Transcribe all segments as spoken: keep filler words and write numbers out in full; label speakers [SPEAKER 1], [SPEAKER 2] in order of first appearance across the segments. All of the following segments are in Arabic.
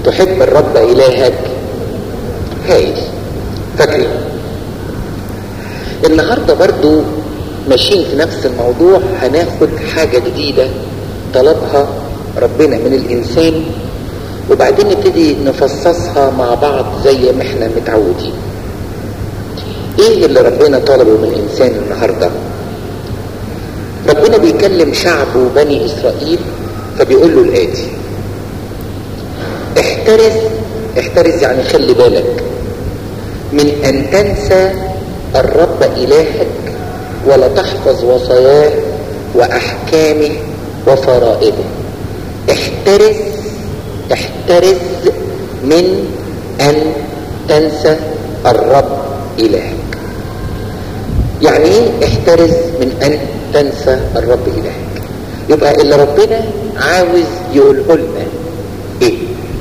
[SPEAKER 1] تحب الرب إلهك. هايل. فاكرين النهاردة برضو ماشيين في نفس الموضوع، هناخد حاجة جديدة طلبها ربنا من الإنسان، وبعدين نبتدي نفصصها مع بعض زي ما احنا متعودين. ايه اللي ربنا طلبه من الإنسان النهاردة؟ ربنا بيكلم شعبه بني إسرائيل، فبيقول له الآتي: احترز احترز يعني خلي بالك من أن تنسى الرب إلهك، ولا تحفظ وصاياه وأحكامه وفرائضه. احترز احترز من أن تنسى الرب إلهك. يعني ايه احترز من أن تنسى الرب إلهك؟ يبقى اللي ربنا عاوز يقوله لنا ايه؟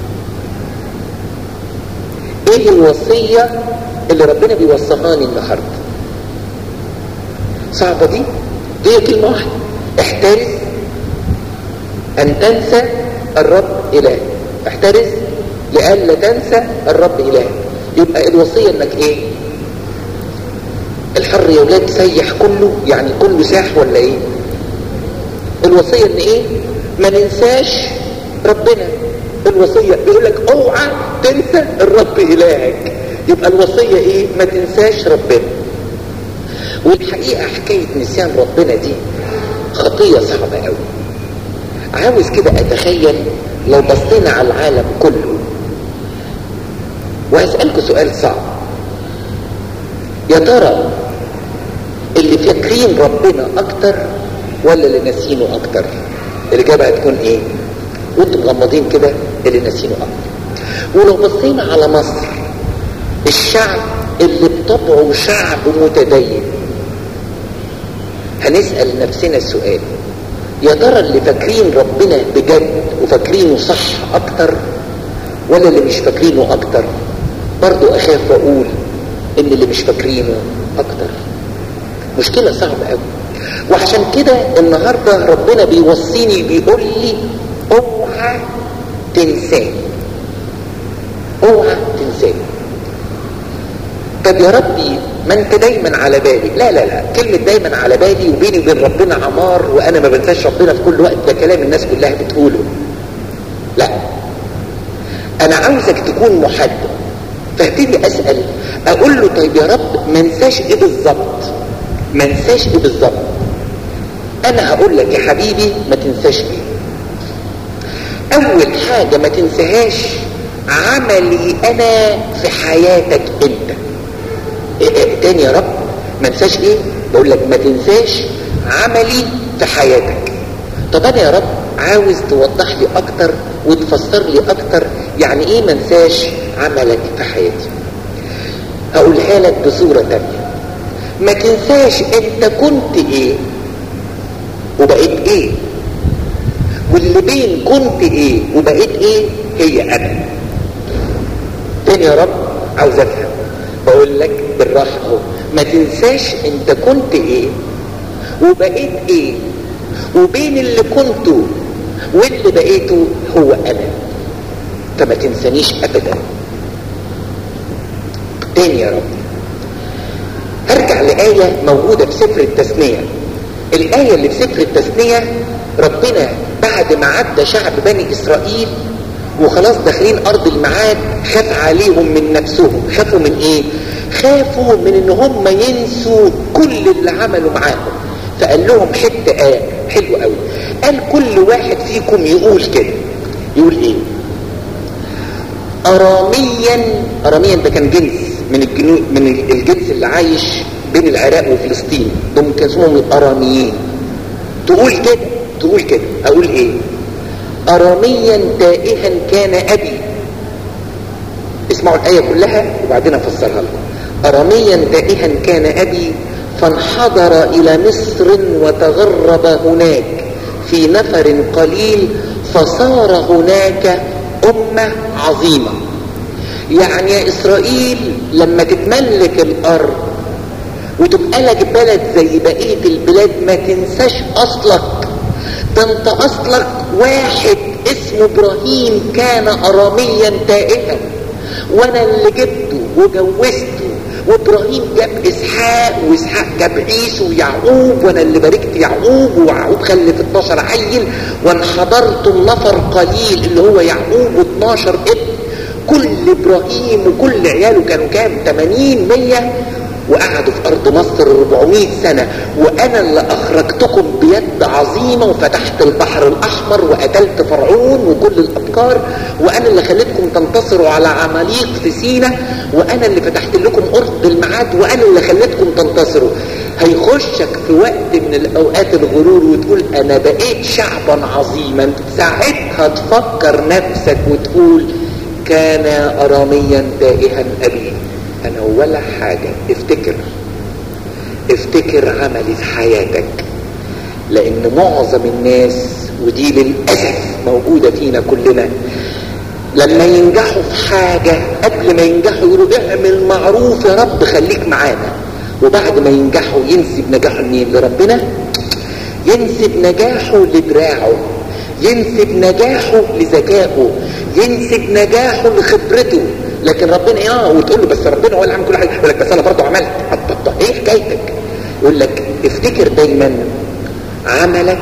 [SPEAKER 1] ايه الوصية اللي ربنا بيوصفاني النهاردة؟ صعبة دي؟ دي كلمة واحدة: احترز أن تنسى الرب إلهك. احترز لألا تنسى الرب إلهك. يبقى الوصية انك ايه؟ الحر يا ولاد سيح كله، يعني كله ساح ولا ايه؟ الوصية ان ايه؟ ما ننساش ربنا. الوصية بيقول لك اوعى تنسى الرب إلهك. يبقى الوصية ايه؟ ما تنساش ربنا. والحقيقة حكاية نسيان ربنا دي خطية صعبة قوي. عاوز كده اتخيل لو بصينا على العالم كله، وهسألكوا سؤال صعب: يا ترى اللي فاكرين ربنا اكتر ولا اللي ناسينه اكتر؟ الاجابة هتكون ايه؟ وانتم مغمضين كده: اللي ناسينه اكتر. ولو بصينا على مصر، الشعب اللي بطبعه شعب متدين، هنسأل نفسنا السؤال: يا ترى اللي فاكرين ربنا بجد وفاكرينه صح اكتر ولا اللي مش فاكرينه اكتر؟ برضو اخاف واقول ان اللي مش فاكرينه اكتر. مشكلة صعبة قوي. وعشان كده النهاردة ربنا بيوصيني، بيقول لي اوعى تنساني، اوعى تنساني. طب يا ربي ما انت دايما على بالي. لا لا لا، كلمة دايما على بالي وبيني وبين ربنا عمار وانا ما بنساش ربنا في كل وقت، ده كلام الناس كلها بتقوله. لا، انا عاوزك تكون محدد. فابتدي اسأل اقول له: طيب يا رب ما انساش ايه بالظبط؟ ما انساش ايه بالظبط؟ انا هقول لك يا حبيبي ما تنساش ايه. اول حاجة ما تنساهاش عملي انا في حياتك انت. إيه إيه تاني يا رب؟ ما انساش ايه؟ بقول لك ما تنساش عملي في حياتك. طب انا يا رب عاوز توضح لي اكتر وتفسر لي اكتر يعني ايه ما انساش عملك في حياتي. هقولها لك بصورة تانية: ما تنساش انت كنت ايه وبقيت ايه، واللي بين كنت ايه وبقيت ايه هي انا. تاني يا رب عاوز افهم. بقول لك بالراحة اهو: ما تنساش انت كنت ايه وبقيت ايه، وبين اللي كنته واللي بقيته هو انا. فما تنسانيش ابدا. تاني يا رب هرجع لآية موجودة في سفر التثنية. الآية اللي في سفر التثنية ربنا بعد ما عدى شعب بني إسرائيل وخلاص داخلين أرض الميعاد، خاف عليهم من نفسهم. خافوا من إيه؟ خافوا من إن هم ينسوا كل اللي عملوا معاهم. فقال لهم حتة آية حلوة قوي. قال كل واحد فيكم يقول كده. يقول إيه؟ أراميا. أراميا ده كان جنس من الجنو من الجنس اللي عايش بين العراق وفلسطين، دول كان اسمهم الأراميين. تقول كده تقول كده أقول إيه؟ أراميا تائها كان أبي. اسمعوا الآية كلها وبعدين أفسرها لكم. أراميا تائها كان أبي فانحدر إلى مصر وتغرب هناك في نفر قليل فصار هناك أمة عظيمة. يعني يا إسرائيل لما تتملك الأرض وتبقى لك بلد زي بقية البلاد ما تنساش أصلك. ده انت أصلك واحد اسمه اسمه ابراهيم كان اراميا تائها، وانا اللي جبته وجوزته، وابراهيم جاب اسحاق، واسحاق جاب عيسو ويعقوب، وانا اللي باركت يعقوب، ويعقوب خلف اتناشر عيل، وانحضرت النفر قليل اللي هو يعقوب واتناشر ابن. كل ابراهيم وكل عياله كانوا كام؟ تمانين مية، وقعدوا في ارض مصر اربعمائة سنة. وانا اللي اخرجتكم بيد عظيمة، وفتحت البحر الاحمر، وقتلت فرعون وكل الابكار، وانا اللي خليتكم تنتصروا على عماليق في سينا، وانا اللي فتحت لكم ارض الميعاد، وانا اللي خليتكم تنتصروا. هيخشك في وقت من الاوقات الغرور وتقول انا بقيت شعبا عظيما، ساعتها تفكر نفسك وتقول كان اراميا تائها ابي. انا ولا حاجة. افتكر افتكر عملي في حياتك، لان معظم الناس، ودي للأسف موجودة فينا كلنا، لما ينجحوا في حاجة قبل ما ينجحوا يقولوا اعمل معروف يا رب خليك معانا، وبعد ما ينجحوا ينسب نجاحه لمين؟ لربنا. ينسب نجاحه لدراعه، ينسب نجاحه لذكائه، ينسب نجاحه لخبرته. لكن ربنا اه وتقول له بس ربنا هو اللي عمل كل حاجه، يقول لك بس انا برضه عملت. طب ايه حكايتك؟ يقول لك افتكر دايما عملك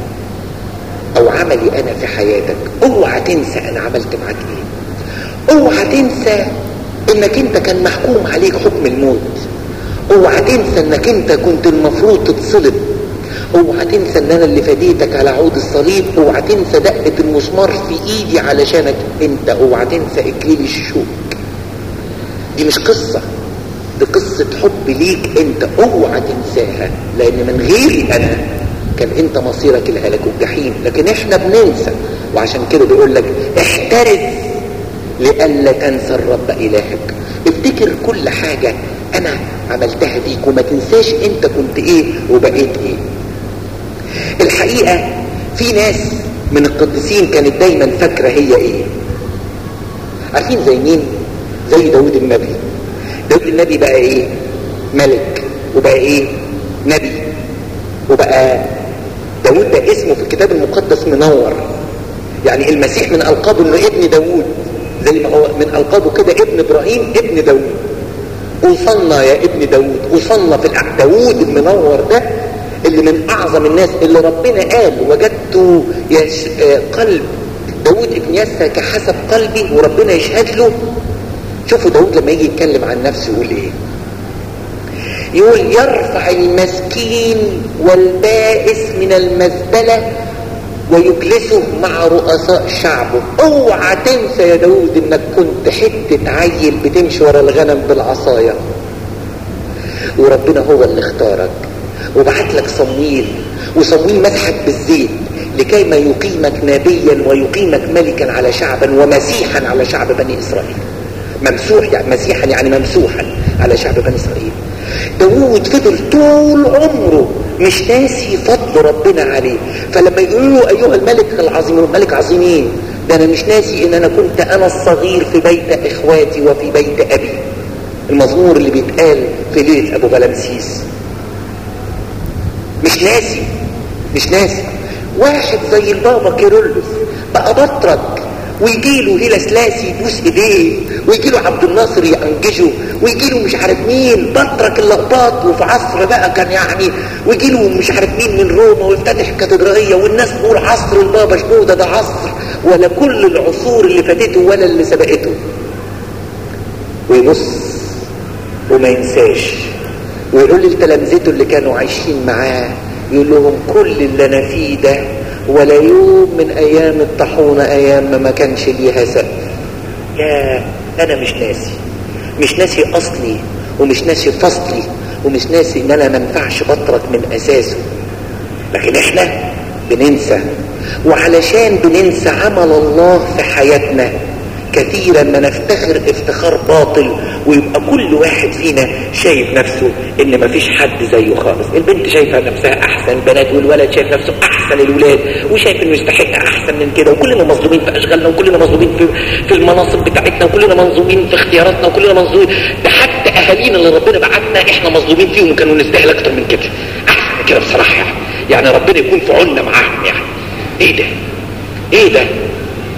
[SPEAKER 1] او عملي انا في حياتك. اوعى تنسى انا عملت معاك ايه. اوعى تنسى انك انت كان محكوم عليك حكم الموت. اوعى تنسى انك انت كنت المفروض تتصلب. اوعى تنسى ان انا اللي فديتك على عود الصليب. اوعى تنسى دقة المسمار في ايدي علشانك انت. اوعى تنسى اكليل الشوك. دي مش قصة، دي قصة حب ليك انت. اوعى تنساها، لان من غيري انا كان انت مصيرك الهلاك والجحيم. لكن احنا بننسى، وعشان كده بيقول لك احترز لئلا تنسى الرب الهك. افتكر كل حاجة انا عملتها بيك، وما تنساش انت كنت ايه وبقيت ايه. الحقيقة في ناس من القديسين كانت دايما فاكرة هي ايه. عارفين زي مين؟ زي داود النبي. داود النبي بقى ايه؟ ملك، وبقى ايه؟ نبي. وبقى داود ده اسمه في الكتاب المقدس منور، يعني المسيح من ألقابه انه ابن داود، زي ما هو من ألقابه كده ابن ابراهيم ابن داود. وصلنا يا ابن داود، وصلنا في الأحد. داود المنور ده اللي من اعظم الناس اللي ربنا قال وجدت يش... قلب داود ابن يسى كحسب قلبي، وربنا يشهد له. شوفوا داود لما يجي يتكلم عن نفسه يقول ايه؟ يقول يرفع المسكين والبائس من المزبلة ويجلسه مع رؤساء شعبه. اوعى تنسى يا داود انك كنت حتة عيل بتمشي ورا الغنم بالعصاية، وربنا هو اللي اختارك وبعت لك صمويل، وصمويل مسحك بالزيت لكي ما يقيمك نبيا ويقيمك ملكا على شعبا ومسيحا على شعب بني اسرائيل. ممسوح يعني مسيحا يعني ممسوحا على شعب بني اسرائيل. داود فضل طول عمره مش ناسي فضل ربنا عليه. فلما يقولوا له ايها الملك العظيم، الملك عظيم ايه؟ ده انا مش ناسي ان انا كنت انا الصغير في بيت اخواتي وفي بيت ابي. المزمور اللي بيتقال في ليله ابو غلامسيس. مش ناسي مش ناسي واحد زي البابا كيرلس بقى بطرك، ويجيله هيلا سلاسي يبوس ايديه، ويجيله عبد الناصر يأنجشه، ويجيله مش عارف مين بطرك اللقباط، وفي عصر بقى كان يعني، ويجيله مش عارف مين من روما ويفتتح كاتدرائية، والناس تقول عصر البابا شنودة ده عصر ولا كل العصور اللي فاتته ولا اللي سبقته. ويبص وما ينساش، ويقول لتلامذته اللي كانوا عايشين معاه، يقول لهم كل اللي انا فيه ده ولا يوم من ايام الطاحونه، ايام ما كانش ليها سقف. يا انا مش ناسي مش ناسي اصلي، ومش ناسي فصلي، ومش ناسي ان انا منفعش بطرك من اساسه. لكن احنا بننسى، وعلشان بننسى عمل الله في حياتنا كثيرا ما نفتخر افتخار باطل، ويبقى كل واحد فينا شايف نفسه ان مفيش حد زيه خالص. البنت شايفه نفسها احسن البنات، والولد شايف نفسه احسن الولاد، وشايف انه يستحق احسن من كده. وكلنا مظلومين في اشغالنا، وكلنا مظلومين في في المناصب بتاعتنا، وكلنا مظلومين في اختياراتنا، وكلنا مظلومين. ده حتى اهالينا اللي ربنا بعتنا احنا مظلومين فيهم، وكانوا نستاهل اكتر من كده، احسن من كده بصراحه. يعني يعني ربنا يكون في عوننا معاهم. يعني ايه ده ايه ده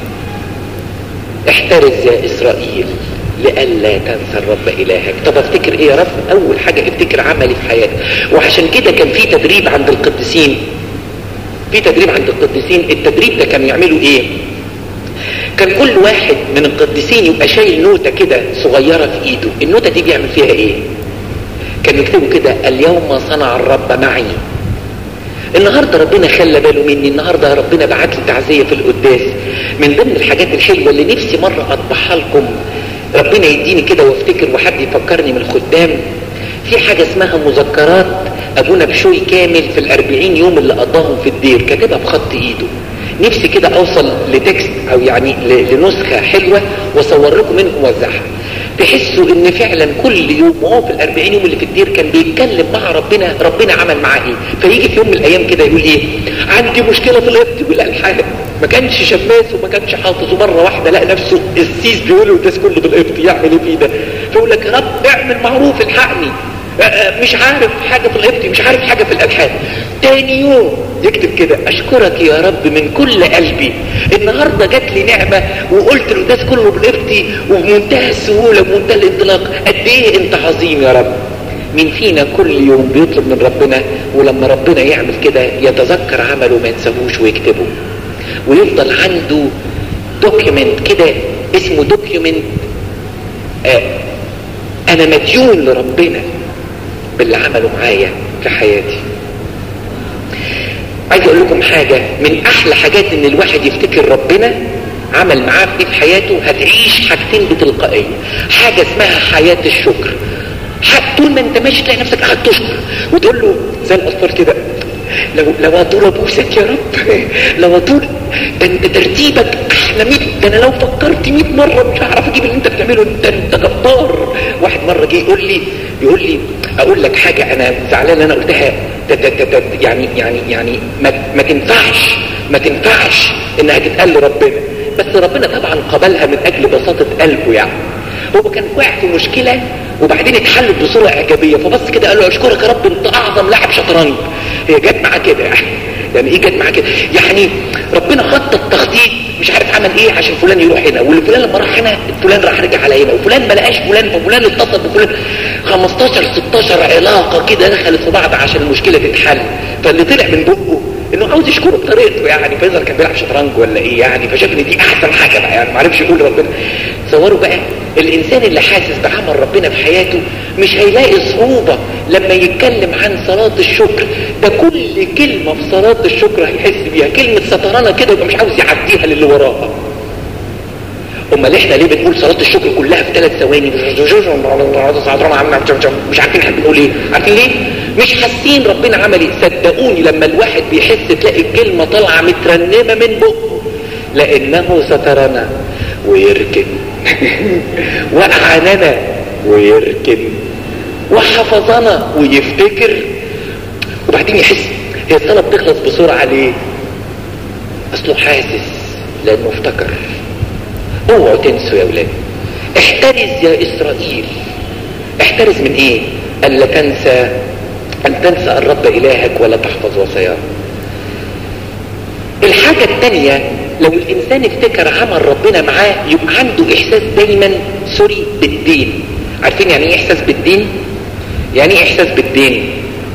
[SPEAKER 1] احترز يا اسرائيل لئلا تنسى الرب الهك. طب افتكر ايه يا رب؟ اول حاجة افتكر عملي في حياتك. وعشان كده كان في تدريب عند القديسين، في تدريب عند القديسين. التدريب ده كان يعملوا ايه؟ كان كل واحد من القديسين يبقى شايل نوتة كده صغيرة في ايده. النوتة دي بيعمل فيها ايه؟ كانوا يكتبوا كده اليوم صنع الرب معي. النهاردة ربنا خلى باله مني، النهاردة ربنا بعت لي تعزية في القداس. من ضمن الحاجات الحلوة اللي نفسي مرة اطبعها لكم، ربنا يديني كده وافتكر وحد يفكرني من الخدام، في حاجة اسمها مذكرات ابونا بشوي كامل في الاربعين يوم اللي قضاهم في الدير، كاتبها بخط ايده. نفسي كده اوصل لتكست او يعني لنسخة حلوة واصور لكم منه ووزعها، تحسوا ان فعلا كل يوم وهو في الاربعين يوم اللي في الدير كان بيتكلم مع ربنا، ربنا عمل معاه ايه. فيجي في يوم من الايام كده يقول ايه؟ عندي مشكلة في القبط والالحان. ما كانش شماس وما كانش حافظ، ومرة واحدة لقى نفسه السيس بيقول له الناس كله بالقبط، يعمل ايه فيه ده؟ فيقول لك يا رب اعمل معروف الحقني، مش عارف حاجة في القبط، مش عارف حاجة في الالحان. تاني يوم يكتب كده اشكرك يا رب من كل قلبي، النهاردة جات لي نعمة وقلت القداس كله بالقبطي وبمنتهى السهولة وبمنتهى الانطلاق. قد ايه انت عظيم يا رب. مين فينا كل يوم بيطلب من ربنا ولما ربنا يعمل كده يتذكر عمله ما ينساهوش ويكتبه، ويفضل عنده دوكيمنت كده اسمه دوكيمنت آه انا مديون لربنا باللي عمله معايا في حياتي. عايز اقول لكم حاجة من احلى حاجات ان الواحد يفتكر ربنا عمل معاه في حياته. هتعيش حاجتين بتلقائية، حاجة اسمها حياة الشكر. طول ما انت ماشي تلاقي نفسك قاعد تشكر وتقول له زي الاطفال كده، لو لو اطول ابوسك يا رب، لو اطول ده انت ترتيبك احلى مية، ده انا لو فكرت مية مرة مش هعرف اجيب اللي انت بتعمله، انت انت جبار. واحد مرة جه يقول لي يقول لي اقول لك حاجة انا زعلان انا قلتها، يعني يعني يعني ما, ما تنفعش ما تنفعش انها تتقال لربنا، بس ربنا طبعا قبلها من اجل بساطة قلبه. يعني هو كان واقع في مشكلة وبعدين اتحلت بصورة اعجابية، فبص كده قال له اشكرك يا رب انت اعظم لاعب شطرنج. هي جت معاه كده يعني ايه جت معاه كده؟ يعني ربنا خطط تخطيط مش عارف عمل ايه عشان فلان يروح هنا، واللي فلان لما راح هنا فلان راح رجع على هنا، وفلان ما لقاش فلان ففلان اتصل بفلان. خمستاشر ستاشر علاقة كده دخلت في بعض عشان المشكلة تتحل. فاللي طلع من بقه انه عاوز يشكره بطريقته، يعني فيظهر كان بيلعب شطرنج ولا ايه يعني، فشاف ان دي احسن حاجة بقى، يعني ما عرفش يقول ربنا. تصوروا بقى الانسان اللي حاسس بعمل ربنا في حياته مش هيلاقي صعوبة لما يتكلم عن صلاة الشكر. ده كل كلمة في صلاة الشكر هيحس بيها، كلمة سترانة كده يبقى مش عاوز يعديها للي وراها. امال احنا ليه بنقول صلاة الشكر كلها في ثلاث ثواني؟ مش عارفين احنا بنقول ايه؟ عارفين ليه؟ مش حاسين ربنا عمل ايه. صدقوني لما الواحد بيحس تلاقي الكلمة طالعة مترنمة من بقه، لانه سترنا ويركن وأعاننا ويركن وحفظنا ويفتكر، وبعدين يحس. هي الصلاة بتخلص بسرعة ليه؟ اصله حاسس لانه افتكر. اوعوا تنسوا يا اولاد، احترز يا اسرائيل. احترز من ايه؟ الا تنسى ان تنسى الرب الهك ولا تحفظ وصاياه. الحاجة الثانية لو الانسان افتكر عمل ربنا معاه يبقى عنده احساس دايما سوري بالدين. عارفين يعني ايه احساس بالدين؟ يعني ايه احساس بالدين؟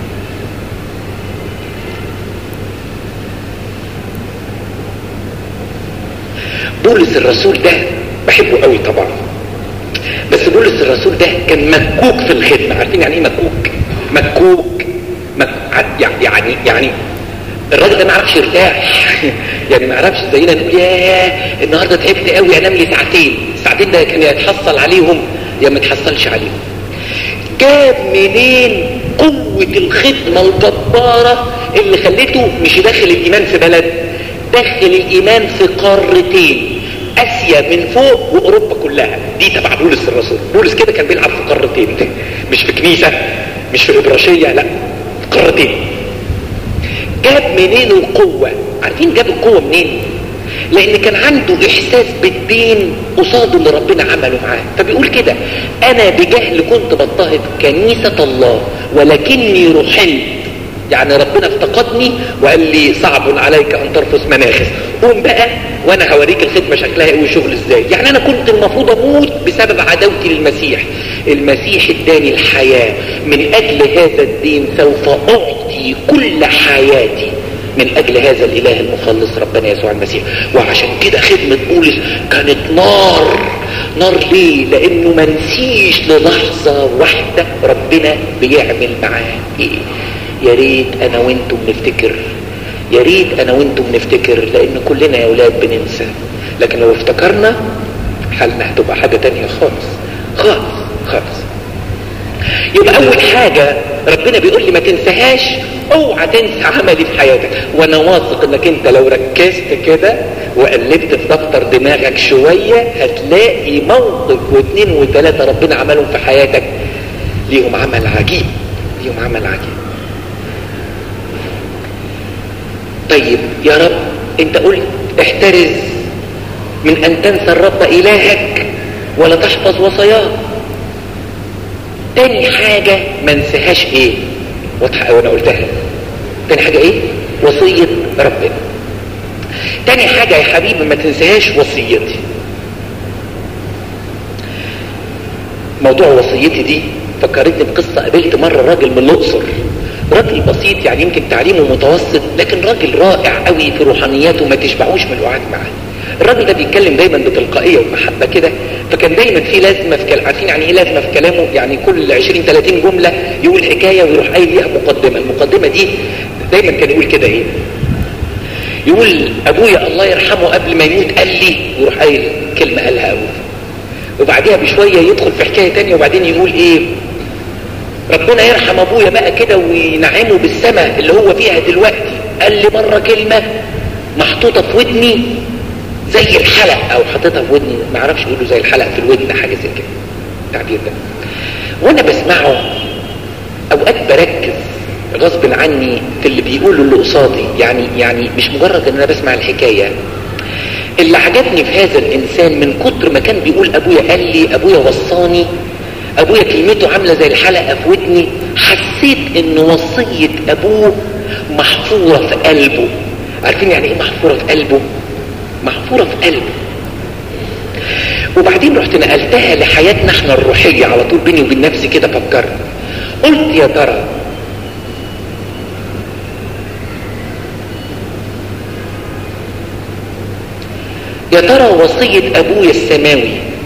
[SPEAKER 1] بولس الرسول ده بحبه قوي طبعا، بس بولس الرسول ده كان مكوك في الخدمة. عارفين يعني ايه مكوك؟ مكوك مك... يعني يعني الراجل ده ما عرفش يرتاح يعني ما عرفش زينا نقول ياه النهارده تعبت قوي انام لي ساعتين. الساعتين ده كان يتحصل عليهم يا ما يتحصلش عليهم. جاب منين قوة الخدمة الجبارة اللي خلته مش داخل الايمان في بلد، دخل الايمان في قارتين، اسيا من فوق واوروبا كلها. دي تبع بولس الرسول. بولس كده كان بيلعب في قارتين، مش في كنيسة مش في ابراشية، لا في قارتين. جاب منين القوة؟ عارفين جاب القوة منين؟ لان كان عنده احساس بالدين قصاده اللي ربنا عمله معاه. فبيقول كده انا بجهل كنت بضطهد كنيسة الله ولكني رحلت. يعني ربنا افتقدني وقال لي صعب عليك ان ترفس مناخس، قوم بقى وانا هوريك الخدمة شكلها ايه والشغل ازاي. يعني انا كنت المفروض اموت بسبب عداوتي للمسيح، المسيح اداني الحياة، من اجل هذا الدين سوف اعطي كل حياتي من اجل هذا الاله المخلص ربنا يسوع المسيح. وعشان كده خدمة بولس كانت نار نار. ليه؟ لانه ما نسيش للحظة واحدة ربنا بيعمل معاه ايه. يا ريت انا وانتم نفتكر، يا ريت انا وانتم نفتكر، لان كلنا يا اولاد بننسى، لكن لو افتكرنا حالنا هتبقى حاجة تانية خالص خالص خالص. يبقى اول حاجة ربنا بيقول لي ما تنساهاش، اوعى تنسى عملي في حياتك. وانا واثق انك انت لو ركزت كده وقلبت في دفتر دماغك شوية هتلاقي موقف واثنين وثلاثة ربنا عملهم في حياتك ليهم عمل عجيب، ليهم عمل عجيب. طيب يا رب انت قلت احترز من ان تنسى الرب الهك ولا تحفظ وصاياه. تاني حاجة ما نساهاش ايه؟ واضحة وانا قلتها. تاني حاجة ايه؟ وصية ربنا. تاني حاجة يا حبيبي ما تنساهاش وصيتي. موضوع وصيتي دي فكرتني بقصة. قابلت مرة راجل من الأقصر، راجل بسيط يعني يمكن تعليمه متوسط، لكن راجل رائع قوي في روحانياته ما تشبعوش من الوعد معاه. الراجل ده بيتكلم دايما بتلقائيه ومحبه كده، فكان دايما في لازمه في كلامه. عارفين يعني ايه لازمه في كلامه؟ يعني كل عشرين ثلاثين جمله يقول حكايه ويروح قايل ليها مقدمه. المقدمه دي دايما كان يقول كده ايه؟ يقول ابويا الله يرحمه قبل ما يموت قال لي، ويروح قايل كلمه قالها ابوه، وبعديها بشويه يدخل في حكايه ثانيه وبعدين يقول ايه؟ ربنا يرحم ابويا بقى كده وينعمه بالسماء اللي هو فيها دلوقتي، قال لي مره كلمه محطوطه في ودني زي الحلق، او حطيتها في ودني ما اعرفش يقولوا زي الحلق في الودن، حاجه زي كده التعبير ده. وانا بسمعه اوقات بركز غصب عني في اللي بيقوله اللي قصادي، يعني يعني مش مجرد ان انا بسمع الحكايه. اللي عجبني في هذا الانسان من كتر ما كان بيقول ابويا قال لي، ابويا وصاني، ابويا كلمته عامله زي الحلقه في ودني، حسيت ان وصيه ابوه محفوره في قلبه. عارفين يعني ايه محفوره في قلبه؟ محفوره في قلبه. وبعدين رحت نقلتها لحياتنا احنا الروحيه على طول، بيني وبين نفسي كده فكرت، قلت يا ترى يا ترى وصيه ابويا السماوي،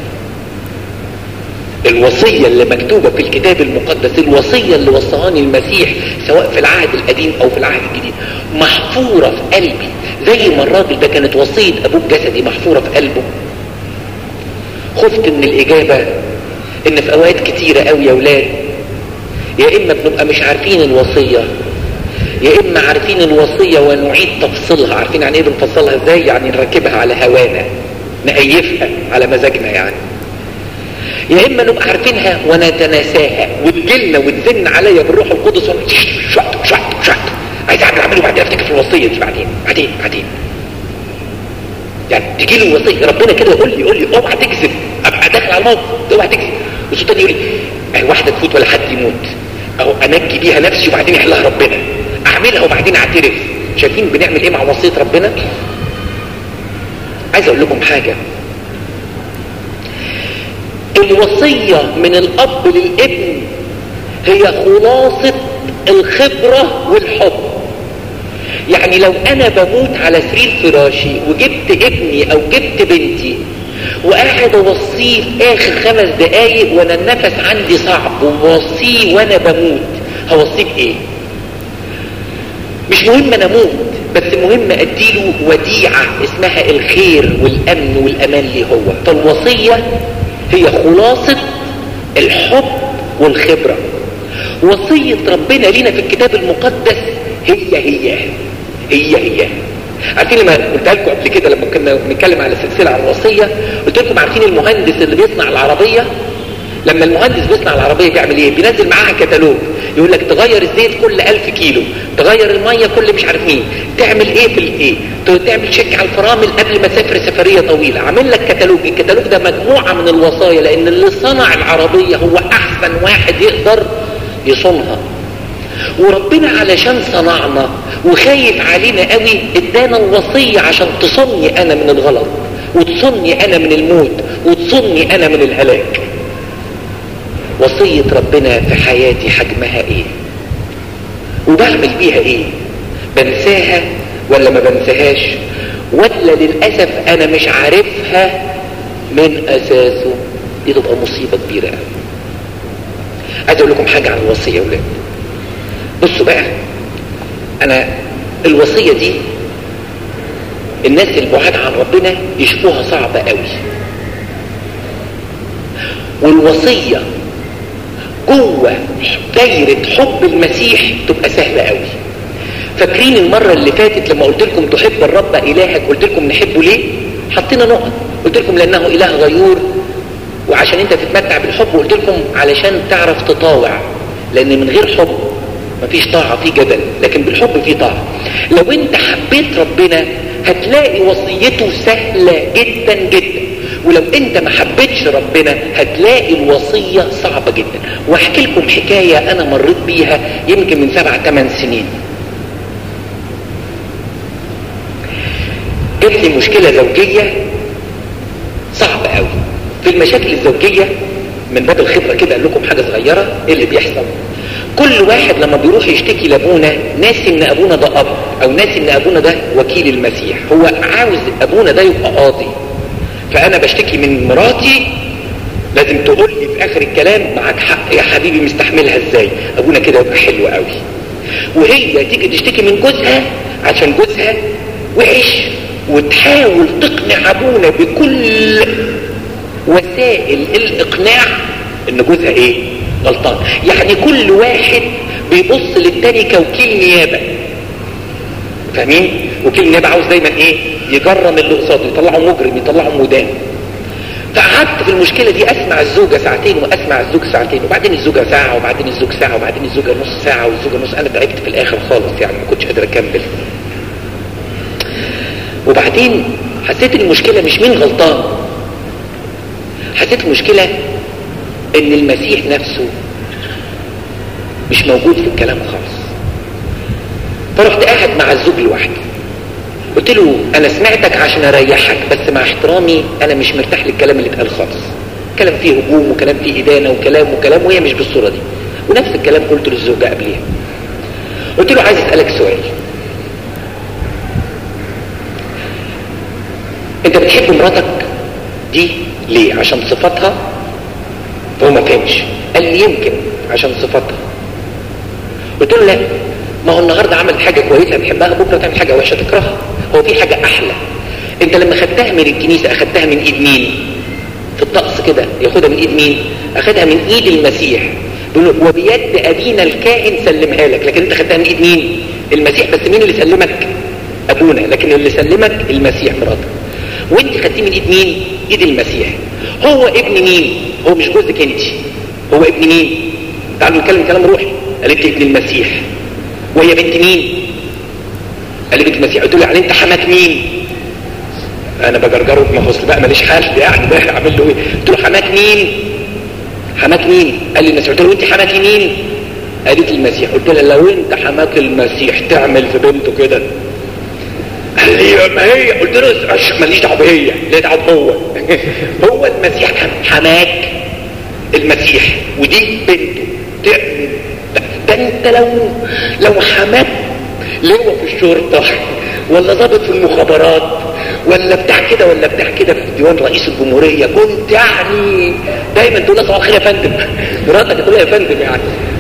[SPEAKER 1] الوصية اللي مكتوبة في الكتاب المقدس، الوصية اللي وصاني المسيح سواء في العهد القديم او في العهد الجديد، محفورة في قلبي زي ما الراجل ده كانت وصية ابوه الجسدي محفورة في قلبه؟ خفت من الاجابة ان في اوقات كتيرة قوي يا ولاد يا اما بنبقى مش عارفين الوصية، يا اما عارفين الوصية ونعيد تفصيلها. عارفين يعني ايه بنفصلها ازاي؟ يعني نركبها على هوانا، نقيفها على مزاجنا يعني. يا اما نبقى عارفينها ونتناساها وتجلنا وتزن عليا بالروح القدس شوت شوت شوت عايز اعمل اعمله بعدين افتكر في الوصيه دي بعدين بعدين بعدين يعني تجي لي وصيه ربنا كده يقول لي يقول لي اوعى تكذب، ابقى داخل على الموقف اوعى تكذب، وصوت تاني يقول لي اهي واحده تفوت ولا حد يموت، اهو انجي بيها نفسي وبعدين يحلها ربنا، اعملها وبعدين اعترف. شايفين بنعمل ايه مع وصيه ربنا؟ عايز اقول لكم حاجه، الوصية من الأب للابن هي خلاصة الخبرة والحب. يعني لو أنا بموت على سرير فراشي وجبت ابني أو جبت بنتي وقاعد أوصيه في آخر خمس دقايق وأنا النفس عندي صعب ووصيه وأنا بموت، هوصيه بإيه؟ مش مهم أنا أموت، بس مهم أديله وديعة اسمها الخير والأمن والأمان ليه هو. فالوصية هي خلاصة الحب والخبرة. وصية ربنا لينا في الكتاب المقدس هي هي هي هي عارفين لما قلت لكم قبل كده لما كنا بنتكلم على سلسلة عن الوصية، قلت لكم عارفين المهندس اللي بيصنع العربية، لما المهندس بيصنع العربية بيعمل ايه؟ بينزل معاها كتالوج يقول لك تغير الزيت كل ألف كيلو، تغير المية كل مش عارف مين، تعمل ايه في الايه، تعمل شيك على الفرامل قبل ما تسافر سفرية طويلة. عامل لك كتالوج، الكتالوج ده مجموعة من الوصايا، لان اللي صنع العربية هو احسن واحد يقدر يصونها. وربنا علشان صنعنا وخايف علينا قوي ادانا الوصية عشان تصني انا من الغلط وتصني انا من الموت وتصني انا من الهلاك. وصية ربنا في حياتي حجمها ايه وبعمل بيها ايه؟ بنساها ولا ما بنساهاش؟ ولا للأسف انا مش عارفها من اساسه؟ دي تبقى مصيبة كبيرة قوي. عايز اقول لكم حاجة عن الوصية يا ولاد. بصوا بقى، انا الوصية دي الناس البعاد عن ربنا يشوفوها صعبة قوي، والوصية جوه دايرة حب المسيح تبقى سهلة قوي. فاكرين المرة اللي فاتت لما قلت لكم تحب الرب إلهك قلت لكم نحبه ليه؟ حطينا نقط، قلت لكم لأنه إله غيور، وعشان انت تتمتع بالحب، وقلت لكم علشان تعرف تطاوع، لأن من غير حب مفيش طاعة، في جدل، لكن بالحب في طاعة. لو انت حبيت ربنا هتلاقي وصيته سهلة جدا جدا، ولو انت ما حبيتش ربنا هتلاقي الوصية صعبة جدا. واحكي لكم حكاية انا مريت بيها يمكن من سبع ثمان سنين. جت لي مشكلة زوجية صعبة قوي. في المشاكل الزوجية من باب الخبرة كده اقول لكم حاجة صغيرة ايه اللي بيحصل. كل واحد لما بيروح يشتكي لابونا ناسي ان ابونا ده اب، او ناسي ان ابونا ده وكيل المسيح، هو عاوز ابونا ده يبقى قاضي. فانا بشتكي من مراتي لازم تقول لي في اخر الكلام معاك حق يا حبيبي، مستحملها ازاي؟ ابونا كده يبقى حلو قوي. وهي تيجي تشتكي من جوزها عشان جوزها وحش، وتحاول تقنع ابونا بكل وسائل الاقناع ان جوزها ايه؟ غلطان. يعني كل واحد بيبص للتاني كوكيل نيابة. فاهمين؟ وكيل النيابة عاوز دايما ايه؟ يجرم اللي قصاده، يطلعه مجرم، يطلعه مدان. فقعدت في المشكلة دي اسمع الزوجة ساعتين واسمع الزوج ساعتين، وبعدين الزوجة ساعة، وبعدين الزوج ساعة، وبعدين الزوجة نص ساعة، والزوجة نص. انا تعبت في الاخر خالص، يعني ما كنتش قادر اكمل. وبعدين حسيت المشكلة مش مين غلطان، حسيت المشكلة ان المسيح نفسه مش موجود في الكلام خالص. فرحت قاعد مع الزوج لوحدي، قلت له انا سمعتك عشان اريحك، بس مع احترامي انا مش مرتاح للكلام اللي اتقال خالص. كلام فيه هجوم وكلام فيه ادانه وكلام وكلام، وهي مش بالصوره دي. ونفس الكلام قلت للزوجه قبليها. قلت له عايز اسالك سؤال، انت بتحب مراتك دي ليه؟ عشان صفاتها؟ فهو ما فهمش، قال لي يمكن عشان صفاتها. قلت له لا، ما هو النهارده عملت حاجه كويسه بتحبها، بكره تعمل حاجه وحشه تكرهها. هو في حاجه احلى. انت لما خدتها من الكنيسه اخدتها من ايد مين؟ في الطقس كده ياخدها من ايد مين؟ اخدها من ايد المسيح. بيقول له وبيد ابينا الكاهن سلمها لك، لكن انت خدتها من ايد مين؟ المسيح. بس مين اللي سلمك؟ ابونا. لكن اللي سلمك المسيح مراتك. وانت خدتيه من ايد مين؟ ايد المسيح. هو ابن مين؟ هو مش جوزك انت، هو ابن مين؟ تعالوا نتكلم كلام روحي. قالت لي ابن المسيح. وهي بنت مين؟ قال لي بنت المسيح. قلت له يعني انت حماك مين؟ انا بجرجره بمفصل بقى ماليش حال يعني ده اعمل له ايه؟ قلت له حماك مين؟ حماك مين؟ قال لي المسيح. قلت له انت حماكي مين؟ قالت لي المسيح. قلت له لو انت حماك المسيح تعمل في بنته كده؟ قال لي ما هي. قلت له ماليش دعوه بهي، ليه دعوه هو هو المسيح حماك المسيح ودي بنته. ده انت لو لو حماك لواء في الشرطه ولا ضابط في المخابرات ولا بتاع كده ولا بتاع كده في ديوان رئيس الجمهوريه، كنت يعني دايما تقول له صباح الخير يا فندم، مراتك تقول يا فندم يعني.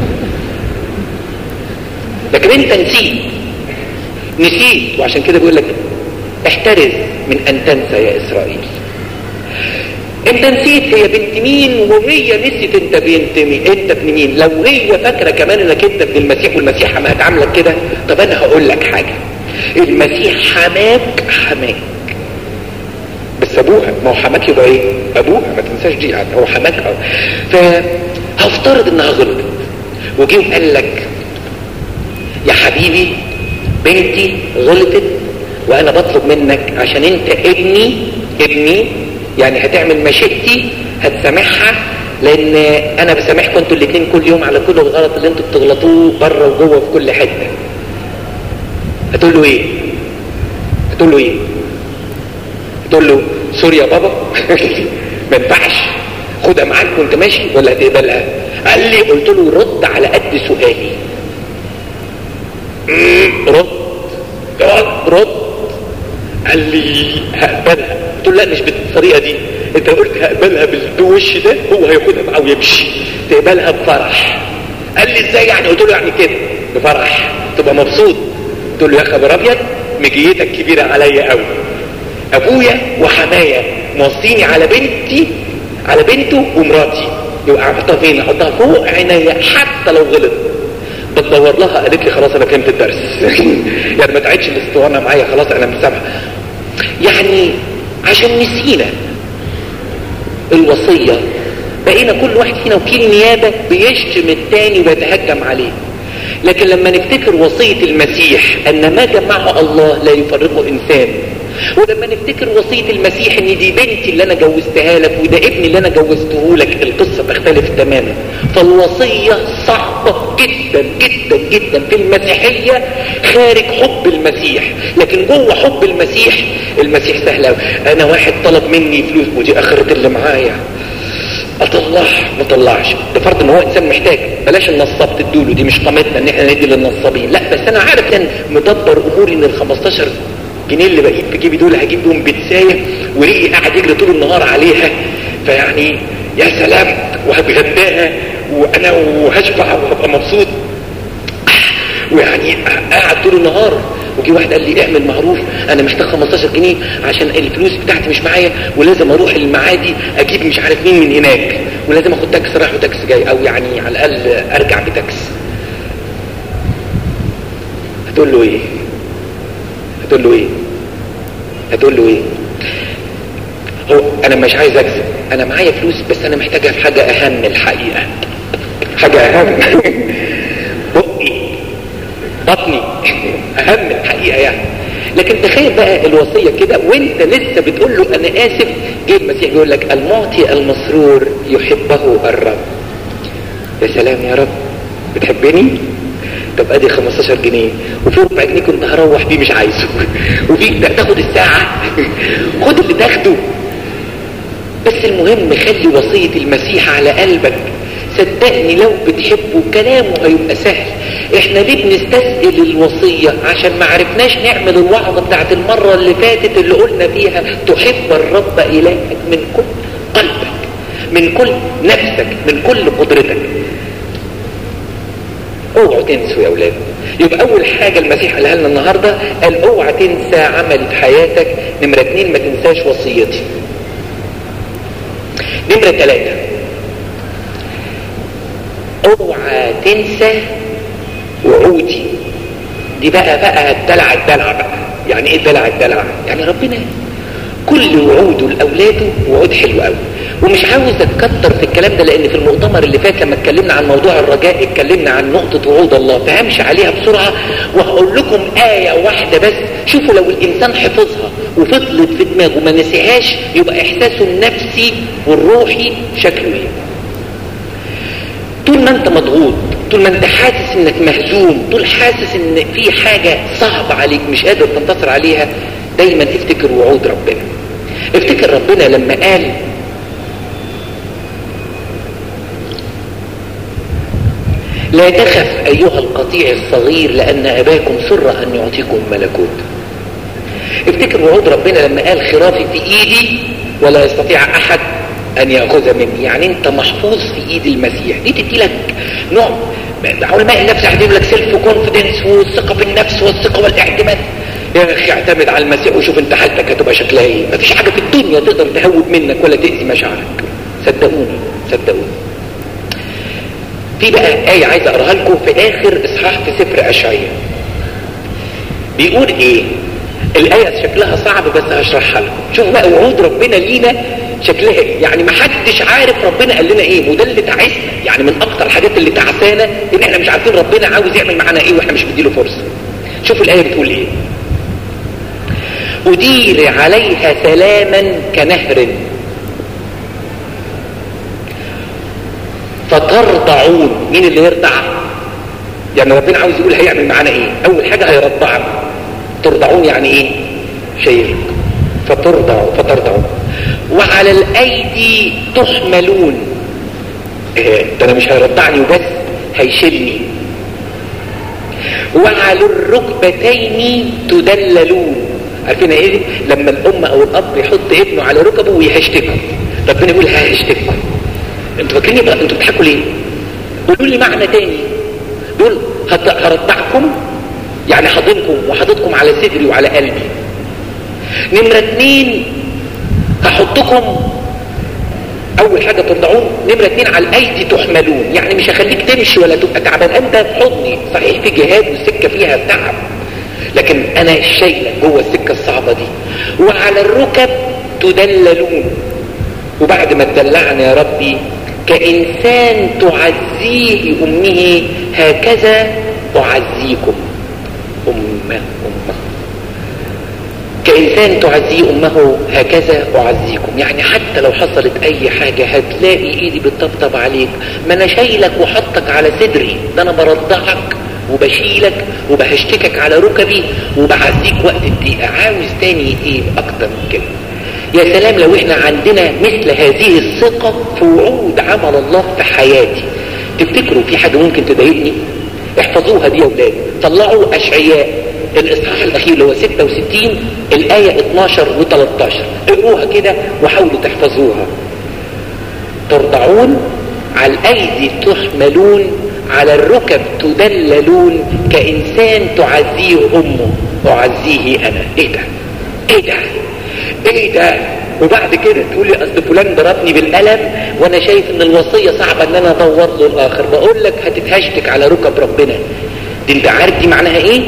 [SPEAKER 1] لكن انت نسيت نسيت وعشان كده بيقول لك احترز من ان تنسى يا اسرائيل. انت نسيت هي بنت مين، وهي نسيت انت بنت مين، انت ابن مين. لو هي فاكره كمان انك انت ابن المسيح والمسيح ما هتعاملك كده. طب انا هقول لك حاجه، المسيح حماك حماك بس ابوها. ما هو حماك يبقى ايه؟ ابوها، ما تنساش دي يعني. هو حماك. فهفترض انها غلطت وجي وقال لك يا حبيبي بنتي غلطت وانا بطلب منك عشان انت ابني ابني يعني هتعمل مشيئتي، هتسامحها لان انا بسامحكم انتوا الاثنين كل يوم على كل الغلط اللي انتوا بتغلطوه بره وجوه في كل حته. هتقول له ايه؟ هتقول له ايه؟ هتقول له سوري يا بابا ما ينفعش خدها معاك وانت ماشي ولا هتقبلها؟ قال لي قلت له رد على قد سؤالي. رد رد رد قال لي هقبلها. قلت له لا مش بالطريقه دي، انت قلت هقبلها بالوش ده، هو هياخدها معاه ويمشي. تقبلها بفرح. قال لي ازاي يعني؟ قلت له يعني كده بفرح تبقى مبسوط. قلت له يا خبر ابيض مجيتك كبيره عليا قوي، ابويا وحمايا موصيني على بنتي على بنته ومراتي، يبقى احطها فين؟ احطها فوق عينيا حتى لو غلط. بتدور لها قالت لي خلاص انا فهمت الدرس يعني ما تعيدش الاسطوانه معايا خلاص انا مسامحه. يعني عشان نسينا الوصيه بقينا كل واحد فينا وكيل نيابه بيشتم الثاني ويتهجم عليه. لكن لما نفتكر وصيه المسيح ان ما جمعه الله لا يفرقه انسان، ولما نفتكر وصيه المسيح ان دي بنتي اللي انا جوزتها لك وده ابني اللي انا جوزته لك، القصه تختلف تماما. فالوصيه صعبه جدا جدا جدا في المسيحيه خارج حب المسيح، لكن جوه حب المسيح المسيح سهل قوي. انا واحد طلب مني فلوس ودي اخرت اللي معايا، اطلع ما طلعش، ده فرض ان هو انسان محتاج. بلاش النصاب تدوله، دي مش قامتنا ان احنا ندي للنصابين، لا بس انا عارف ان مدبر اموري ان ال خمستاشر جنيه اللي باقيين في جيبي دول هجيب لهم بيتزايه وريقي قاعد يجري طول النهار عليها، فيعني يا سلام وهتغداها وانا وهشبع وهبقى مبسوط ويعني قاعد طول النهار. وجي واحد قال لي اعمل معروف انا محتاج خمستاشر جنيه عشان الفلوس بتاعتي مش معايا ولازم اروح المعادي اجيب مش عارف مين من هناك ولازم اخد تاكس رايح وتاكس جاي، او يعني على الاقل ارجع بتاكس. هتقول له ايه؟ هتقول له ايه؟ هتقول له ايه؟ هو انا مش عايز اكذب، انا معايا فلوس بس انا محتاجها في حاجه اهم. الحقيقه حاجه اهم بقي بطني اهم الحقيقه يعني. لكن تخيل بقى الوصيه كده وانت لسه بتقول له انا اسف، جه المسيح بيقول لك المعطي المسرور يحبه الرب. يا سلام يا رب بتحبني؟ طب ادي خمستاشر جنيه وفي ربع جنيه كنت هروح بيه مش عايزه وفي تاخد الساعه خد اللي تاخده، بس المهم خلي وصيه المسيح على قلبك. صدقني لو بتحبه كلامه هيبقى سهل. احنا ليه بنستسهل الوصيه؟ عشان ما عرفناش نعمل الوعظه بتاعت المره اللي فاتت اللي قلنا فيها تحب الرب الهك من كل قلبك من كل نفسك من كل قدرتك. اوعوا تنسوا يا اولاد. يبقى اول حاجه المسيح قالها لنا النهارده قال اوعى تنسى عمل في حياتك. نمره اتنين ما تنساش وصيتي. نمره ثلاثه اوعى تنسى وعودي. دي بقى بقى الدلع الدلع بقى. يعني ايه الدلع الدلع؟ يعني ربنا كل وعوده لاولاده وعود حلو قوي، ومش عاوز اتكتر في الكلام ده لان في المؤتمر اللي فات لما اتكلمنا عن موضوع الرجاء اتكلمنا عن نقطه وعود الله، فهمشي عليها بسرعه وهقول لكم ايه واحده بس. شوفوا لو الانسان حفظها وفضلت في دماغه ما نسيهاش يبقى احساسه النفسي والروحي شكله ايه. طول ما انت مضغوط، طول ما انت حاسس انك مهزوم، طول حاسس ان في حاجه صعبه عليك مش قادر تنتصر عليها، دايما افتكر وعود ربنا. افتكر ربنا لما قال لا تخف ايها القطيع الصغير لان اباكم سر ان يعطيكم ملكوت. افتكر وعود ربنا لما قال خرافي في ايدي ولا يستطيع احد ان ياخذها مني. يعني انت محفوظ في ايد المسيح. دي تدي لك نوع علماء النفس يقول لك سيلف كونفيدنس والثقه في النفس والثقه والاعتماد. يا اخي اعتمد على المسيح وشوف انت حالتك هتبقى شكلها ايه. مفيش حاجه في الدنيا تقدر تهوب منك ولا تاذي مشاعرك، صدقوني صدقوني. في بقى آية عايز اقراها لكم في اخر اصحاح في سفر اشعياء. بيقول ايه؟ الآية شكلها صعب بس هشرحها لكم. شوف بقى وعود ربنا لينا شكلها ايه. يعني ما حدش عارف ربنا قال لنا ايه، وده اللي تعسنا. يعني من اكتر الحاجات اللي تعسانا ان احنا مش عارفين ربنا عاوز يعمل معانا ايه واحنا مش مديله فرصة. شوف الآية بتقول ايه. أدير عليها سلاما كنهر فترضعون. مين اللي يرضع؟ يعني ربنا عاوز يقول هيعمل معانا ايه؟ اول حاجة هيرضعنا. ترضعون يعني ايه؟ شيء. فترضعوا فترضعوا. وعلى الايدي تحملون. إيه ده؟ انا مش هيرضعني وبس، هيشيلني. وعلى الركبتين تدللون. عارفين ايه؟ لما الام او الاب يحط ابنه على ركبه ويهشتكه، ربنا يقول ههشتكه. انتوا فاكرين بقى؟ انتوا بتضحكوا ليه؟ قولوا لي معنى تاني. دول هرضعكم يعني حاضنكم وحاططكم على صدري وعلى قلبي. نمرة اتنين هحطكم، اول حاجة ترضعون. نمرة اتنين على الايدي تحملون، يعني مش هخليك تمشي ولا تبقى تعبان، انت في حضني. صحيح في جهاد والسكة فيها تعب، لكن انا شايلك جوه السكة الصعبة دي. وعلى الركب تدللون. وبعد ما تدلعنا يا ربي كإنسان تعزيه أمه هكذا أعزيكم. أمه أمه كإنسان تعزيه أمه هكذا أعزيكم. يعني حتى لو حصلت أي حاجة هتلاقي إيدي بتطبطب عليك. ما أنا شايلك وحطك على صدري، ده أنا برضعك وبشيلك وبهشتكك على ركبي وبعزيك وقت الضيقة. عاوز تاني إيه أكتر من كده؟ يا سلام لو احنا عندنا مثل هذه الثقة في وعود عمل الله في حياتي. تفتكروا في حاجة ممكن تضايقني؟ احفظوها دي يا ولاد. طلعوا أشعياء الإصحاح الأخير اللي هو ستة وستين الآية اتناشر و تلتاشر، اقروها كده وحاولوا تحفظوها. ترضعون، على الأيدي تحملون، على الركب تدللون، كإنسان تعزيه أمه أعزيه أنا. ايه ده؟ ايه ده؟ ايه ده؟ وبعد كده تقول لي اصل فلان ضربني بالقلم وانا شايف ان الوصيه صعبه ان انا ادور له الاخر. بقول لك هتتهشتك على ركب ربنا. دي انت عارف دي معناها ايه؟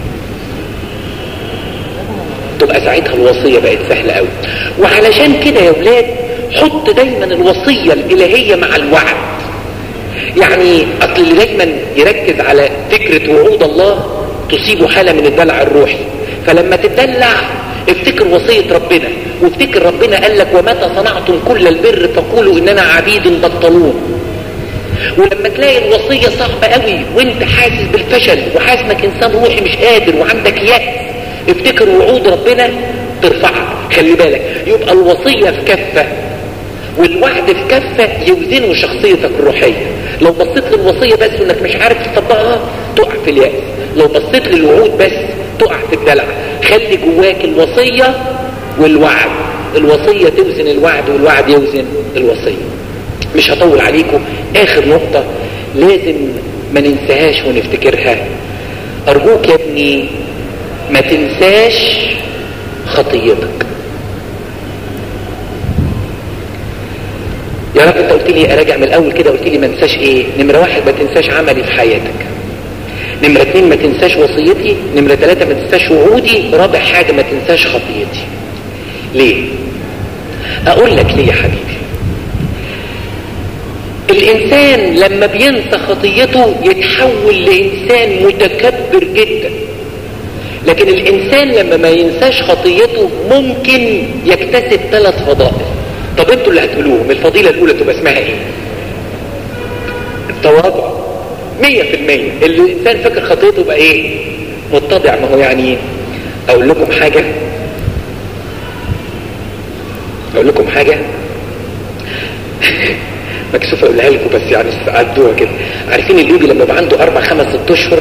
[SPEAKER 1] تبقى ساعتها الوصيه بقت سهله قوي. وعلشان كده يا ولاد حط دايما الوصيه الالهيه مع الوعد. يعني اصل اللي دايما يركز على فكره وعود الله تصيبه حاله من الدلع الروحي. فلما تدلع افتكر وصية ربنا، وافتكر ربنا قال لك ومتى صنعتم كل البر فقولوا اننا عبيد بطلون. ولما تلاقي الوصية صعبة قوي وانت حاسس بالفشل وحاسس انك انسان روحي مش قادر وعندك يأس، افتكر وعود ربنا ترفعك. خلي بالك، يبقى الوصية في كفة والوعد في كفة يوزنوا شخصيتك الروحية. لو بصيت للوصية بس وانك مش عارف تطبقها تقع في اليأس، لو بصيت للوعود بس تقع في الدلع. خلي جواك الوصية والوعد، الوصية توزن الوعد والوعد يوزن الوصية. مش هطول عليكم. اخر نقطة لازم ما ننساهاش ونفتكرها. ارجوك يا ابني ما تنساش خطيتك. يا رب انت قلت لي اراجع من الاول كده، قلت لي ما انساش ايه؟ نمرة واحد ما تنساش عملي في حياتك. نمرة اتنين ما تنساش وصيتي. نمرة تلاتة ما تنساش وعودي. رابع حاجة ما تنساش خطيتي. ليه؟ اقول لك ليه يا حبيبي. الانسان لما بينسى خطيته يتحول لانسان متكبر جدا، لكن الانسان لما ما ينساش خطيته ممكن يكتسب ثلاث فضائل. طب انتوا اللي هتقولوهم. الفضيلة الاولى تبقى اسمها ايه؟ التواضع. مية في المية. اللي الانسان فاكر خطيته بقى ايه؟ متضع. ما هو يعني اقول لكم حاجة اقول لكم حاجة مكسوف اقولها لكم بس يعني عدوها كده. عارفين البيبي لما يبقى عنده اربع خمس ست اشهر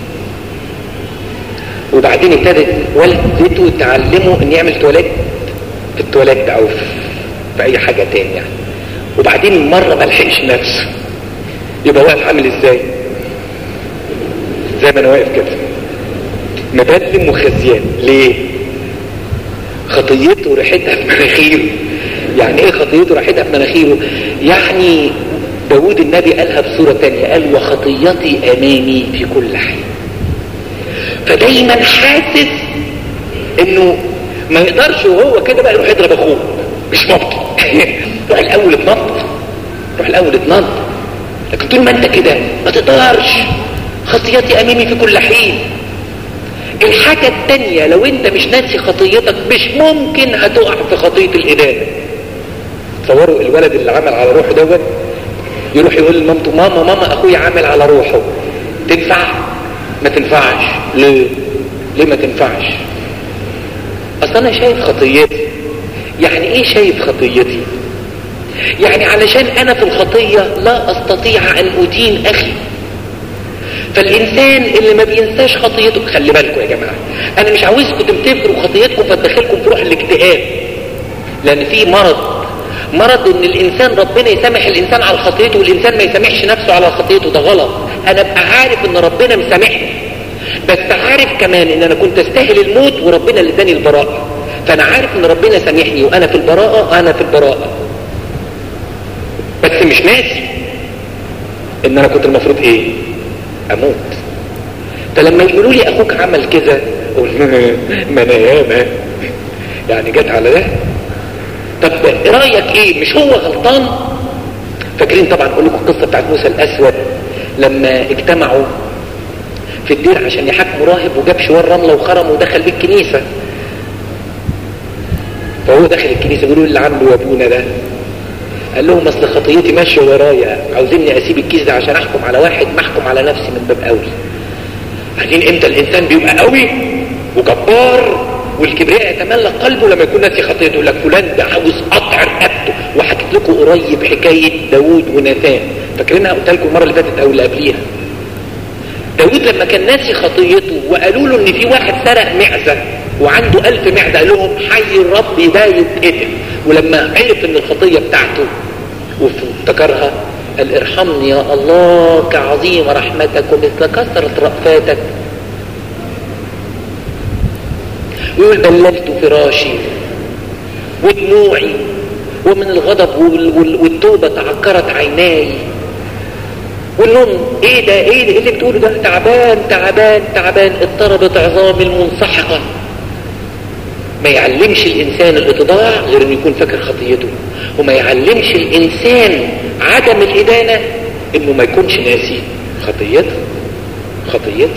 [SPEAKER 1] وبعدين ابتدت والدته تعلمه ان يعمل تواليت في التواليت او في اي حاجة تاني يعني، وبعدين مرة ما لحقش نفسه، يبقى واقف عامل ازاي؟ زي ما انا واقف كده مبلم وخزيان. ليه؟ خطيته ريحتها في مناخيره. يعني ايه خطيته ريحتها في مناخيره؟ يعني داود النبي قالها بصورة تانية، قال وخطيتي امامي في كل حين. فدايما حاسس انه ما يقدرش وهو كده بقى يروح يضرب اخوه. مش ممكن. روح الاول اتنطط، روح الاول اتنطط، لكن طول ما انت كده ما تقدرش. خطيتي امامي في كل حين. الحاجة التانية لو انت مش ناسي خطيتك مش ممكن هتقع في خطية الإدانة. تصوروا الولد اللي عمل على روحه دوت يروح يقول لمامته ماما ماما اخويا عامل على روحه. تنفع؟ ما تنفعش. ليه؟ ليه ما تنفعش؟ اصل انا شايف خطيتي. يعني ايه شايف خطيتي؟ يعني علشان انا في الخطية لا استطيع ان ادين اخي. فالانسان اللي ما بينساش خطيته، خلي بالكم يا جماعة، انا مش عاوزكم تفتكروا خطيتكم فتدخلكم في روح الاكتئاب، لان في مرض مرض ان الانسان ربنا يسامح الانسان على خطيته والانسان ما يسامحش نفسه على خطيته. ده غلط. انا ابقى عارف ان ربنا مسامحني، بس عارف كمان ان انا كنت استاهل الموت وربنا اللي اداني البراءة. فانا عارف ان ربنا سامحني وانا في البراءة، انا في البراءة، بس مش ناسي ان انا كنت المفروض ايه؟ اموت. فلما يقولوا لي اخوك عمل كذا اقول ما انا ياما يعني جت على ده. طب رايك ايه؟ مش هو غلطان؟ فاكرين طبعا اقول لكم القصه بتاعت موسى الاسود لما اجتمعوا في الدير عشان يحاكموا راهب وجاب شوار رمله وخرم ودخل بيه الكنيسه. فهو دخل الكنيسه بيقولوا اللي عامله يا ابونا ده، قال لهم اصل خطيتي ماشيه ورايا، عاوزيني اسيب الكيس ده عشان احكم على واحد، ما احكم على نفسي من باب قوي. عارفين امتى الانسان بيبقى قوي وجبار والكبرياء يتملك قلبه؟ لما يكون ناسي خطيته. يقول لك فلان ده عاوز قطع رقبته. وحكيت لكم قريب حكايه داوود وناثان، فاكرينها؟ قلت لكم المره اللي فاتت او اللي قبليها. داوود لما كان ناسي خطيته وقالوا له ان في واحد سرق معزه وعنده ألف معزه، قال لهم حي الرب ده يتقتل. ولما عرف ان الخطيه بتاعته وافتكرها قال ارحمني يا الله كعظيم رحمتك ومثل كثرة رأفاتك. ويقول بللت فراشي ودموعي ومن الغضب والتوبة تعكرت عيناي. والنوم ايه ده؟ ايه ده اللي بتقوله ده؟ تعبان تعبان تعبان اضطربت عظامي المنسحقة. ما يعلمش الانسان الاتضاع غير انه يكون فاكر خطيته، وما يعلمش الانسان عدم الادانة انه ما يكونش ناسي خطيته خطيته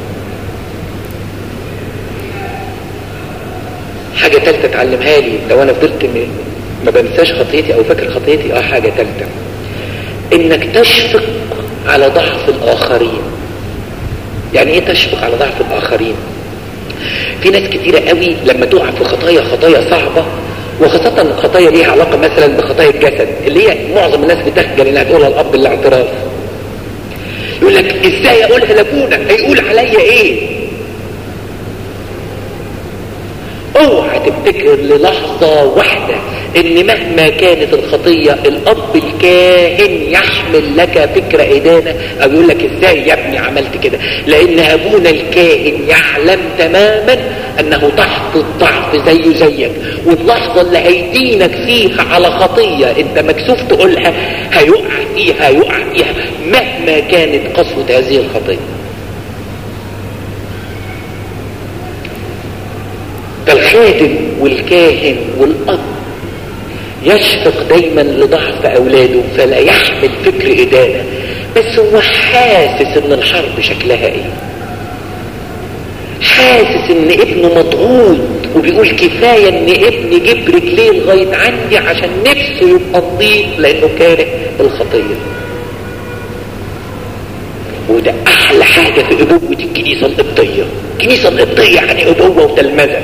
[SPEAKER 1] حاجة تالتة تعلمها لي لو انا فضلت ما بنساش خطيتي او فاكر خطيتي. اه حاجة تالتة، انك تشفق على ضعف الاخرين. يعني ايه تشفق على ضعف الاخرين؟ في ناس كتيرة قوي لما تقع في خطايا خطايا صعبة، وخاصة الخطايا ليها علاقة مثلا بخطايا الجسد اللي هي معظم الناس بتخجل انها تقولها الاب الاعتراف. يقول لك ازاي اقولها لابونا؟ هيقول عليا ايه؟ اوعى تفتكر للحظة واحدة ان مهما كانت الخطية الاب الكاهن يحمل لك فكرة ادانة او يقول لك ازاي يا ابني عملت كده، لان ابونا الكاهن يعلم تماما انه تحت الضعف زيه زيك، واللحظة اللي هيدينك فيها على خطية انت مكسوف تقولها هيقع فيها هيقع فيها مهما كانت قسوة هذه الخطية. فالخادم والكاهن والأب يشفق دايما لضعف أولاده فلا يحمل فكر إدانة، بس هو حاسس ان الحرب شكلها ايه، حاسس ان ابنه مضغوط وبيقول كفاية ان ابني جيب رجليه لغاية عندي عشان نفسه يبقى نضيف لانه كاره الخطية. وده احلى حاجة في ابوة الكنيسة القبطية. الكنيسة القبطية يعني ابوة وتلمذة.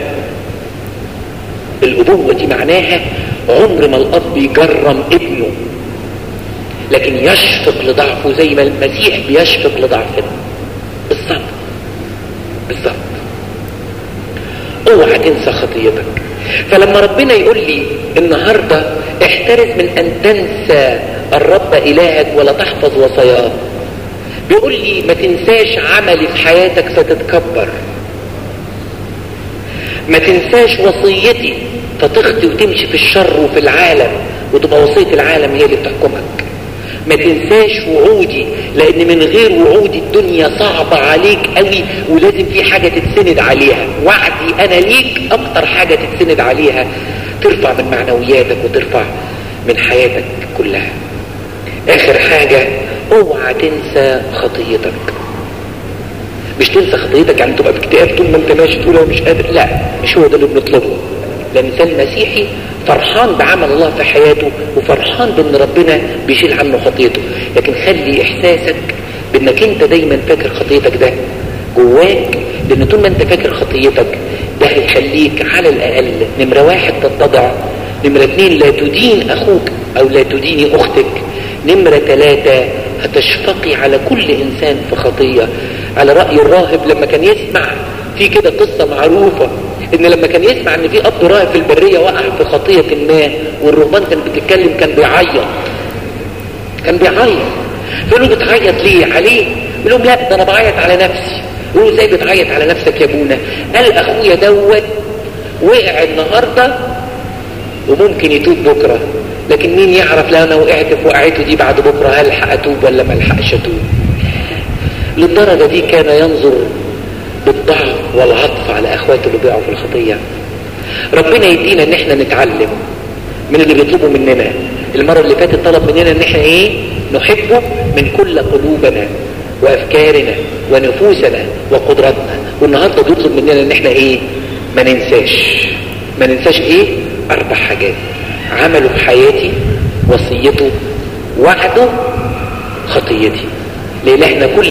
[SPEAKER 1] الابوة دي معناها عمر ما الاب يجرم ابنه لكن يشفق لضعفه زي ما المسيح بيشفق لضعفنا بالظبط بالظبط. اوعى تنسى خطيتك. فلما ربنا يقول لي النهارده احترز من ان تنسى الرب الهك ولا تحفظ وصاياه، بيقول لي ما تنساش عملي في حياتك فتتكبر، ما تنساش وصيتي فتخطي وتمشي في الشر وفي العالم وتبقى وصية العالم هي اللي بتحكمك، ما تنساش وعودي لان من غير وعودي الدنيا صعبة عليك قوي ولازم في حاجة تتسند عليها. وعدي انا ليك اكتر حاجة تتسند عليها ترفع من معنوياتك وترفع من حياتك كلها. اخر حاجة اوعى تنسى خطيتك. مش تنسى خطيتك يعني تبقى باكتئاب طول ما انت ماشي تقول انا مش قادر، لا مش هو ده اللي بنطلبه. الانسان المسيحي فرحان بعمل الله في حياته وفرحان بان ربنا بيشيل عنه خطيته، لكن خلي احساسك بانك انت دايما فاكر خطيتك ده جواك، لان طول ما انت فاكر خطيتك ده هيخليك على الاقل نمرة واحد تتضع، نمرة اتنين لا تدين اخوك او لا تديني اختك، نمرة ثلاثة هتشفقي على كل انسان في خطية. على رأي الراهب لما كان يسمع في كده قصة معروفة ان لما كان يسمع ان في اب راهب في البرية وقع في خطية ما والرهبان كانت بتتكلم كان بيعيط كان بيعيط فقالوا له بتعيط ليه عليه؟ يقول لهم لا ده انا بعيط على نفسي. يقولوا ازاي بتعيط على نفسك يا ابونا؟ قال اخويا دوت وقع النهارده وممكن يتوب بكره، لكن مين يعرف لو انا وقعت في وقعته دي بعد بكره هلحق اتوب ولا ما الحقش اتوب. للدرجه دي كان ينظر بالضعف والعطف على اخواته اللي بيقعوا في الخطيه. ربنا يدينا ان احنا نتعلم من اللي بيطلبوا مننا. المره اللي فاتت طلب مننا ان احنا ايه؟ نحبه من كل قلوبنا وافكارنا ونفوسنا وقدراتنا، والنهارده بيطلب مننا ان احنا ايه؟ ما ننساش ما ننساش ايه؟ اربع حاجات: عمله في حياتي، وصيته، وعده، خطيتي. ليه احنا كل